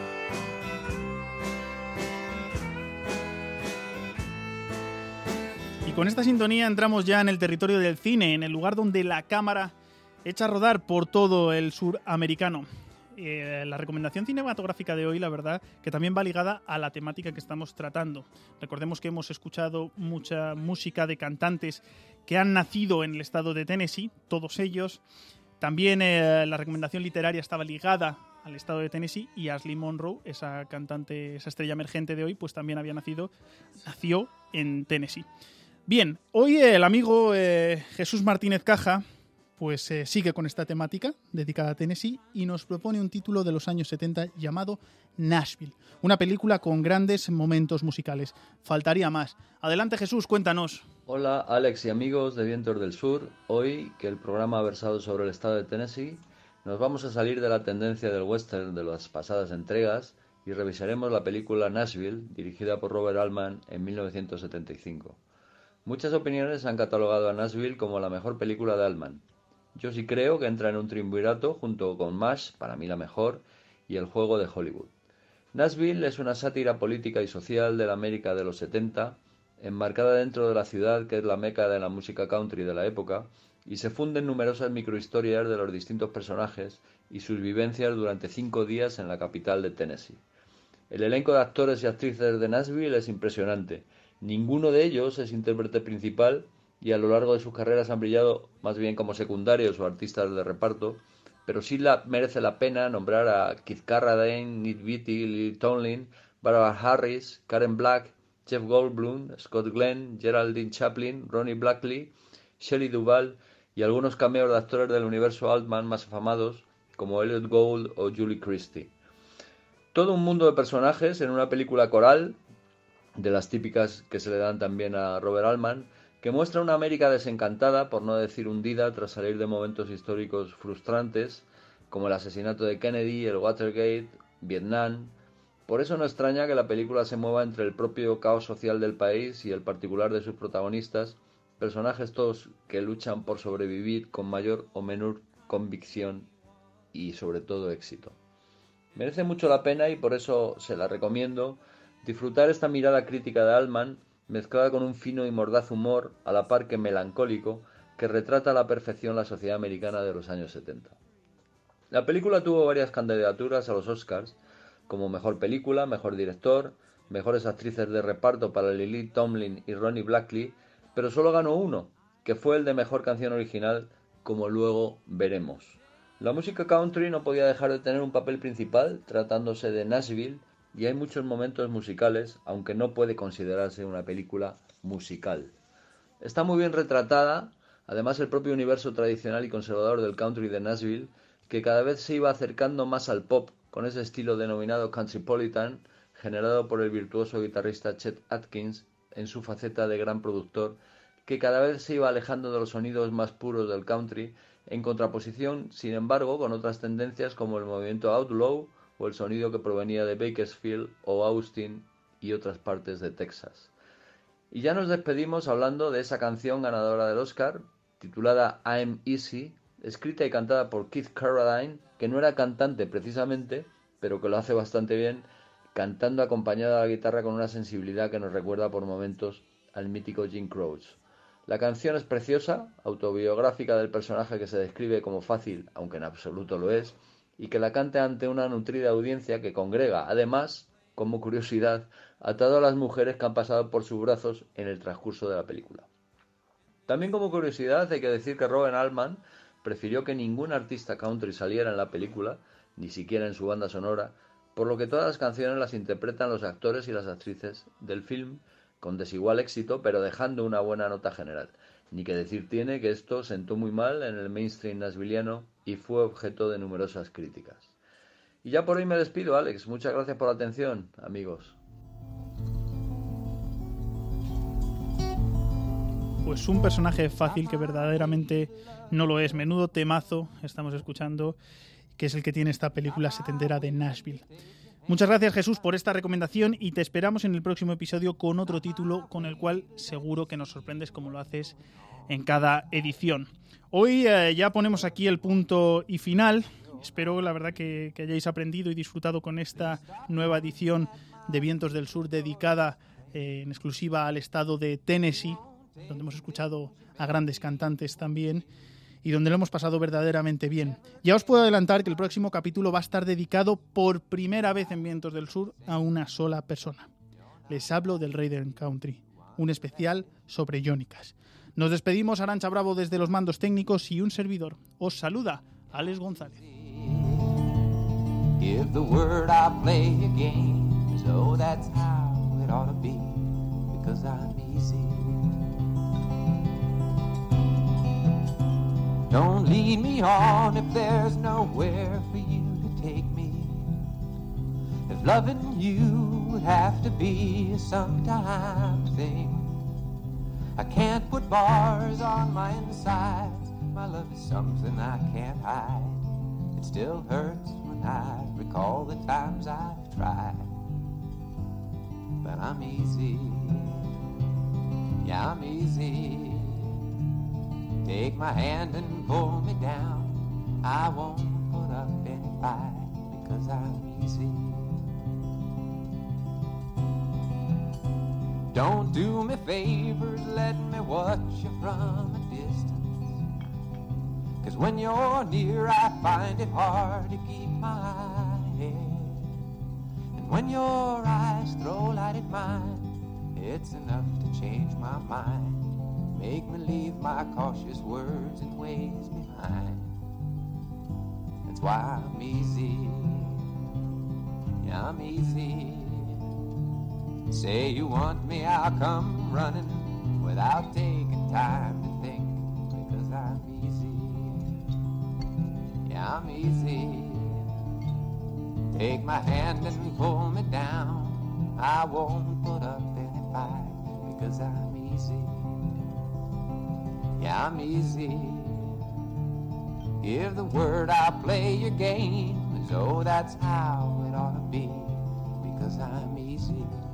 Con esta sintonía entramos ya en el territorio del cine, en el lugar donde la cámara echa a rodar por todo el sur americano. Eh, la recomendación cinematográfica de hoy, la verdad, que también va ligada a la temática que estamos tratando. Recordemos que hemos escuchado mucha música de cantantes que han nacido en el estado de Tennessee, todos ellos. También eh, la recomendación literaria estaba ligada al estado de Tennessee y Ashley Monroe, esa cantante, esa estrella emergente de hoy, pues también había nacido, nació en Tennessee. Bien, hoy el amigo eh, Jesús Martínez Caja pues eh, sigue con esta temática dedicada a Tennessee y nos propone un título de los años setenta llamado Nashville, una película con grandes momentos musicales. Faltaría más. Adelante Jesús, cuéntanos. Hola Alex y amigos de Vientos del Sur. Hoy, que el programa ha versado sobre el estado de Tennessee, nos vamos a salir de la tendencia del western de las pasadas entregas y revisaremos la película Nashville, dirigida por Robert Altman en mil novecientos setenta y cinco. Muchas opiniones han catalogado a Nashville como la mejor película de Altman. Yo sí creo que entra en un triunvirato junto con MASH, para mí la mejor, y El juego de Hollywood. Nashville es una sátira política y social de la América de los setenta, enmarcada dentro de la ciudad que es la meca de la música country de la época, y se funden numerosas microhistorias de los distintos personajes y sus vivencias durante cinco días en la capital de Tennessee. El elenco de actores y actrices de Nashville es impresionante. Ninguno de ellos es intérprete principal y a lo largo de sus carreras han brillado más bien como secundarios o artistas de reparto, pero sí la, merece la pena nombrar a Keith Carradine, Ned Beatty, Lily Tomlin, Barbara Harris, Karen Black, Jeff Goldblum, Scott Glenn, Geraldine Chaplin, Ronnie Blackley, Shelley Duvall y algunos cameos de actores del universo Altman más afamados como Elliot Gould o Julie Christie. Todo un mundo de personajes en una película coral, de las típicas que se le dan también a Robert Altman, que muestra una América desencantada, por no decir hundida, tras salir de momentos históricos frustrantes, como el asesinato de Kennedy, el Watergate, Vietnam. Por eso no extraña que la película se mueva entre el propio caos social del país y el particular de sus protagonistas, personajes todos que luchan por sobrevivir con mayor o menor convicción y sobre todo éxito. Merece mucho la pena y por eso se la recomiendo disfrutar esta mirada crítica de Altman, mezclada con un fino y mordaz humor, a la par que melancólico, que retrata a la perfección la sociedad americana de los años setenta. La película tuvo varias candidaturas a los Oscars, como Mejor Película, Mejor Director, Mejores Actrices de Reparto para Lily Tomlin y Ronnie Blackley, pero solo ganó uno, que fue el de Mejor Canción Original, como luego veremos. La música country no podía dejar de tener un papel principal, tratándose de Nashville, y hay muchos momentos musicales, aunque no puede considerarse una película musical. Está muy bien retratada, además el propio universo tradicional y conservador del country de Nashville, que cada vez se iba acercando más al pop, con ese estilo denominado countrypolitan, generado por el virtuoso guitarrista Chet Atkins en su faceta de gran productor, que cada vez se iba alejando de los sonidos más puros del country, en contraposición, sin embargo, con otras tendencias como el movimiento outlaw, o el sonido que provenía de Bakersfield o Austin y otras partes de Texas. Y ya nos despedimos hablando de esa canción ganadora del Oscar, titulada I'm Easy, escrita y cantada por Keith Carradine, que no era cantante precisamente, pero que lo hace bastante bien, cantando acompañado a la guitarra con una sensibilidad que nos recuerda por momentos al mítico Jim Croce. La canción es preciosa, autobiográfica del personaje que se describe como fácil, aunque en absoluto lo es, y que la cante ante una nutrida audiencia que congrega, además, como curiosidad, a todas las mujeres que han pasado por sus brazos en el transcurso de la película. También como curiosidad hay que decir que Robert Altman prefirió que ningún artista country saliera en la película, ni siquiera en su banda sonora, por lo que todas las canciones las interpretan los actores y las actrices del film con desigual éxito, pero dejando una buena nota general. Ni que decir tiene que esto sentó muy mal en el mainstream nashvilliano y fue objeto de numerosas críticas. Y ya por hoy me despido, Alex. Muchas gracias por la atención, amigos. Pues un personaje fácil que verdaderamente no lo es. Menudo temazo estamos escuchando, que es el que tiene esta película setentera de Nashville. Muchas gracias, Jesús, por esta recomendación y te esperamos en el próximo episodio con otro título con el cual seguro que nos sorprendes como lo haces en cada edición. Hoy eh, ya ponemos aquí el punto y final. Espero, la verdad, que, que hayáis aprendido y disfrutado con esta nueva edición de Vientos del Sur dedicada eh, en exclusiva al estado de Tennessee, donde hemos escuchado a grandes cantantes también y donde lo hemos pasado verdaderamente bien. Ya os puedo adelantar que el próximo capítulo va a estar dedicado por primera vez en Vientos del Sur a una sola persona. Les hablo del rey del country, un especial sobre Johnny Cash. Nos despedimos, Arantxa Bravo desde los mandos técnicos y un servidor. Os saluda Alex González. If the word I play again, so that's how it ought to be, because I'm easy. Don't lead me on if there's nowhere for you to take me. If loving you would have to be a sometime thing, I can't put bars on my insides. My love is something I can't hide. It still hurts when I recall the times I've tried. But I'm easy. Yeah, I'm easy. Take my hand and pull me down. I won't put up any fight because I'm easy. Don't do me favors, let me watch you from a distance. 'Cause when you're near I find it hard to keep my head. And when your eyes throw light at mine, it's enough to change my mind. Make me leave my cautious words and ways behind. That's why I'm easy. Yeah, I'm easy. Say you want me, I'll come running without taking time to think, because I'm easy. Yeah, I'm easy. Take my hand and pull me down. I won't put up any fight because I'm easy. Yeah, I'm easy. Give the word, I'll play your game as though that's how it ought to be, because I'm easy.